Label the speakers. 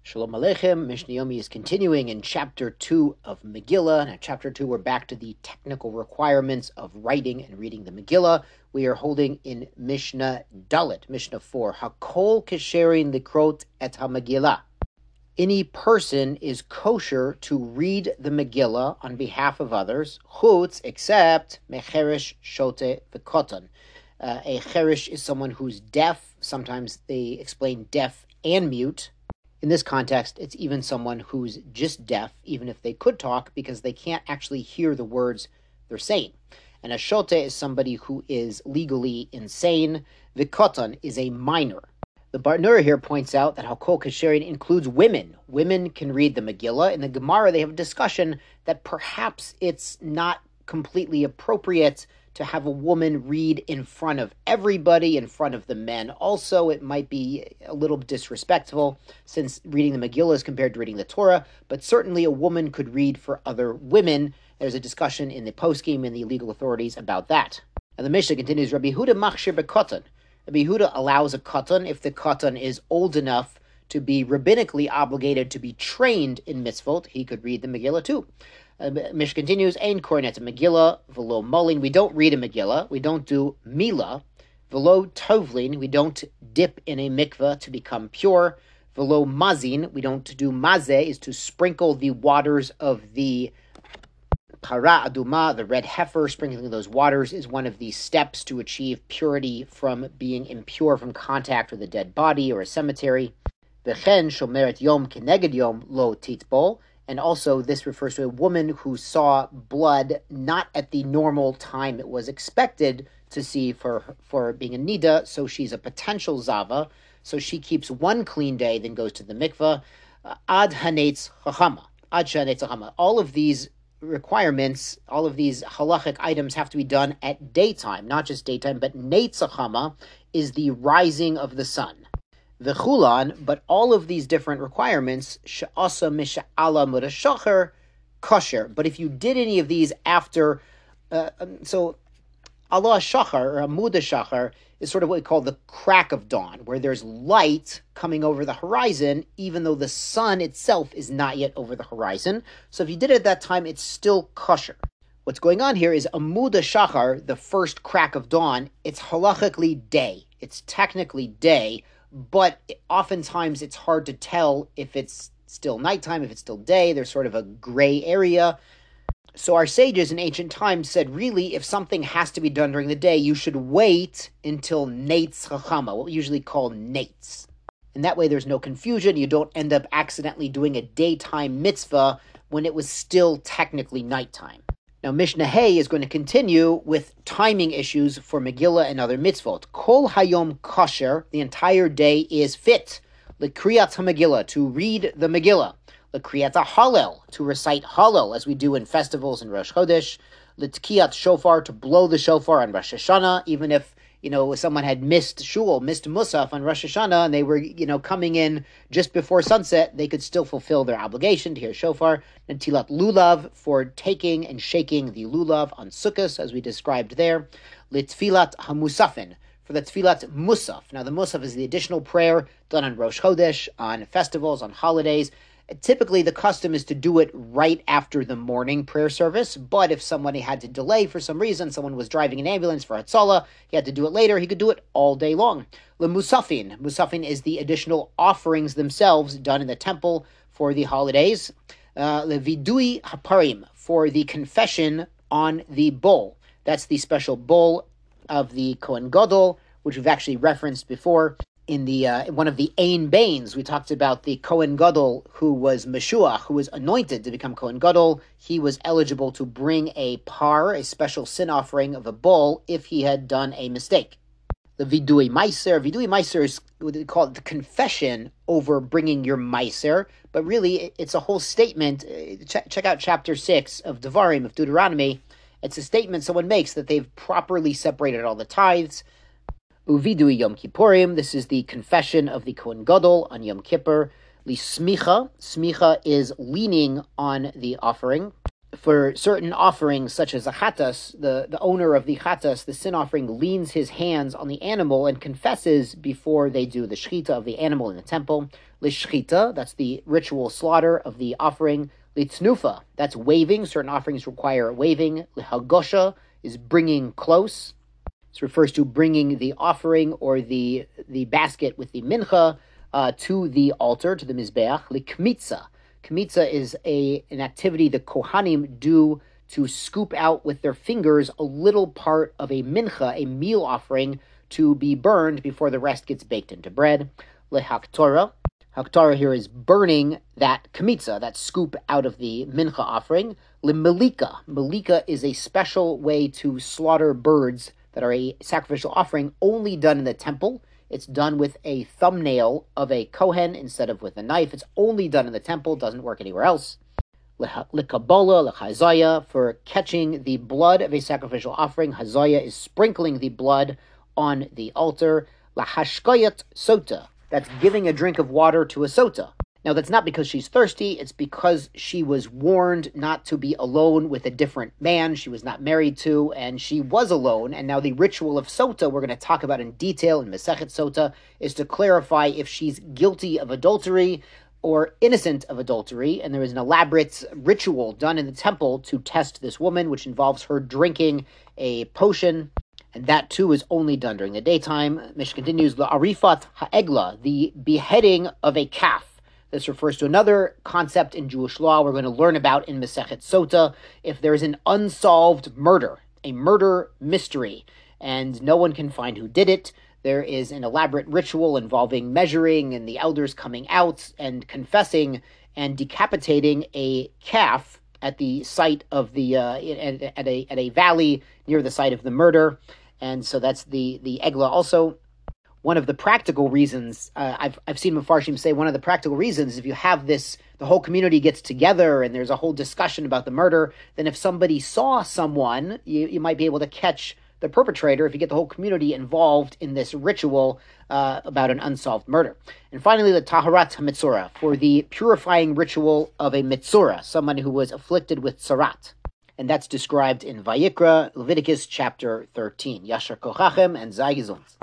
Speaker 1: Shalom Aleichem. Mishnah Yomi is continuing in Chapter 2 of Megillah. Now, Chapter 2, we're back to the technical requirements of writing and reading the Megillah. We are holding in Mishnah Dalet, Mishnah 4. Hakol kesherin likrot et ha-Megillah. Any person is kosher to read the Megillah on behalf of others, chutz, except mecheresh, shote, v'koton. A cheresh is someone who's deaf. Sometimes they explain deaf and mute. In this context, it's even someone who's just deaf, even if they could talk, because they can't actually hear the words they're saying. And a shote is somebody who is legally insane. V'koton is a minor. The Bartenura here points out that Hakol Kesherin includes women. Women can read the Megillah. In the Gemara, they have a discussion that perhaps it's not completely appropriate to have a woman read in front of everybody, in front of the men. Also, it might be a little disrespectful since reading the Megillah is compared to reading the Torah, but certainly a woman could read for other women. There's a discussion in the poskim and the legal authorities about that. And the Mishnah continues, Rabbi Yehuda machshir bekoton. Rabbi Yehuda allows a koton if the koton is old enough to be rabbinically obligated to be trained in mitzvot. He could read the Megillah too. Mishnah continues, Ein kornet Megillah, v'lo molin. We don't read a Megillah. We don't do Milah. V'lo tovlin. We don't dip in a mikveh to become pure. V'lo mazin. We don't do mazeh, is to sprinkle the waters of the para aduma, the red heifer. Sprinkling those waters is one of the steps to achieve purity from being impure from contact with a dead body or a cemetery. V'chen shomeret yom keneged yom lo titbol. And also, this refers to a woman who saw blood not at the normal time it was expected to see for being a nida, so she's a potential zava. So she keeps one clean day, then goes to the mikveh. Ad hanetz chachama. Ad hanetz chachama. All of these requirements, all of these halachic items have to be done at daytime, not just daytime, but netz chachama is the rising of the sun. V'chulan, but all of these different requirements, she'asa misha'ala mudashacher, kosher. But if you did any of these after, so Allah shachar, or Amuda shachar, is sort of what we call the crack of dawn, where there's light coming over the horizon, even though the sun itself is not yet over the horizon. So if you did it at that time, it's still kosher. What's going on here is Amuda shachar, the first crack of dawn, it's halachically day. It's technically day, but oftentimes it's hard to tell if it's still nighttime, if it's still day. There's sort of a gray area. So our sages in ancient times said, really, if something has to be done during the day, you should wait until Netz Chachama, what we usually call Netz. And that way there's no confusion. You don't end up accidentally doing a daytime mitzvah when it was still technically nighttime. Now, Mishnah Hay is going to continue with timing issues for Megillah and other mitzvot. Kol hayom kosher, the entire day is fit. L'kriyat ha-Megillah, to read the Megillah. L'kriyat ha-Hallel, to recite Hallel, as we do in festivals in Rosh Chodesh. L'tkiyat shofar, to blow the shofar on Rosh Hashanah, even if someone had missed Musaf on Rosh Hashanah, and they were, coming in just before sunset, they could still fulfill their obligation to hear shofar. And tilat lulav, for taking and shaking the lulav on Sukkot, as we described there. Litfilat hamusafin, for the tfilat musaf. Now, the musaf is the additional prayer done on Rosh Chodesh, on festivals, on holidays. Typically, the custom is to do it right after the morning prayer service, but if somebody had to delay for some reason, someone was driving an ambulance for Hatzalah, he had to do it later, he could do it all day long. Le Musafin. Musafin is the additional offerings themselves done in the temple for the holidays. Le Vidui Haparim, for the confession on the bull. That's the special bull of the Kohen Gadol, which we've actually referenced before. In the one of the Ein Bains, we talked about the Kohen Gadol who was Meshuach, who was anointed to become Kohen Gadol. He was eligible to bring a par, a special sin offering of a bull, if he had done a mistake. The Vidui Meiser is what they call it, the confession over bringing your Meiser, but really it's a whole statement. Check out chapter 6 of Devarim, of Deuteronomy. It's a statement someone makes that they've properly separated all the tithes. Uvidui Yom Kippurim, this is the confession of the Kohen Gadol on Yom Kippur. Smicha is leaning on the offering. For certain offerings, such as a chatas, the owner of the chatas, the sin offering, leans his hands on the animal and confesses before they do the shechita of the animal in the temple. Lishchita, that's the ritual slaughter of the offering. Litznufah, that's waving. Certain offerings require waving. Lihagosha is bringing close. This refers to bringing the offering or the basket with the mincha to the altar, to the mizbeach. Likmitza. Kmitza is an activity the Kohanim do to scoop out with their fingers a little part of a mincha, a meal offering, to be burned before the rest gets baked into bread. Lehaktorah. Haktorah here is burning that kmitza, that scoop out of the mincha offering. Limelika. Melika is a special way to slaughter birds that are a sacrificial offering, only done in the temple. It's done with a thumbnail of a kohen instead of with a knife. It's only done in the temple, doesn't work anywhere else. Likabola, lechazaya, for catching the blood of a sacrificial offering. Hazaya is sprinkling the blood on the altar. Lahashkayat sota, that's giving a drink of water to a sota. Now, that's not because she's thirsty. It's because she was warned not to be alone with a different man she was not married to, and she was alone. And now the ritual of sota, we're going to talk about in detail in Masechet Sota, is to clarify if she's guilty of adultery or innocent of adultery. And there is an elaborate ritual done in the temple to test this woman, which involves her drinking a potion. And that, too, is only done during the daytime. Mishnah continues, Arifat ha'egla, the beheading of a calf. This refers to another concept in Jewish law we're going to learn about in Masechet Sota. If there is an unsolved murder, a murder mystery, and no one can find who did it, there is an elaborate ritual involving measuring and the elders coming out and confessing and decapitating a calf at the site of the at a valley near the site of the murder. And so that's the egla. Also, one of the practical reasons, I've seen Mefarshim say, one of the practical reasons, if you have this, the whole community gets together and there's a whole discussion about the murder, then if somebody saw someone, you might be able to catch the perpetrator if you get the whole community involved in this ritual about an unsolved murder. And finally, the Taharat HaMitzorah, for the purifying ritual of a Mitzorah, someone who was afflicted with Tzarat. And that's described in Vayikra, Leviticus chapter 13. Yashar Kochachem and Zay Gesund.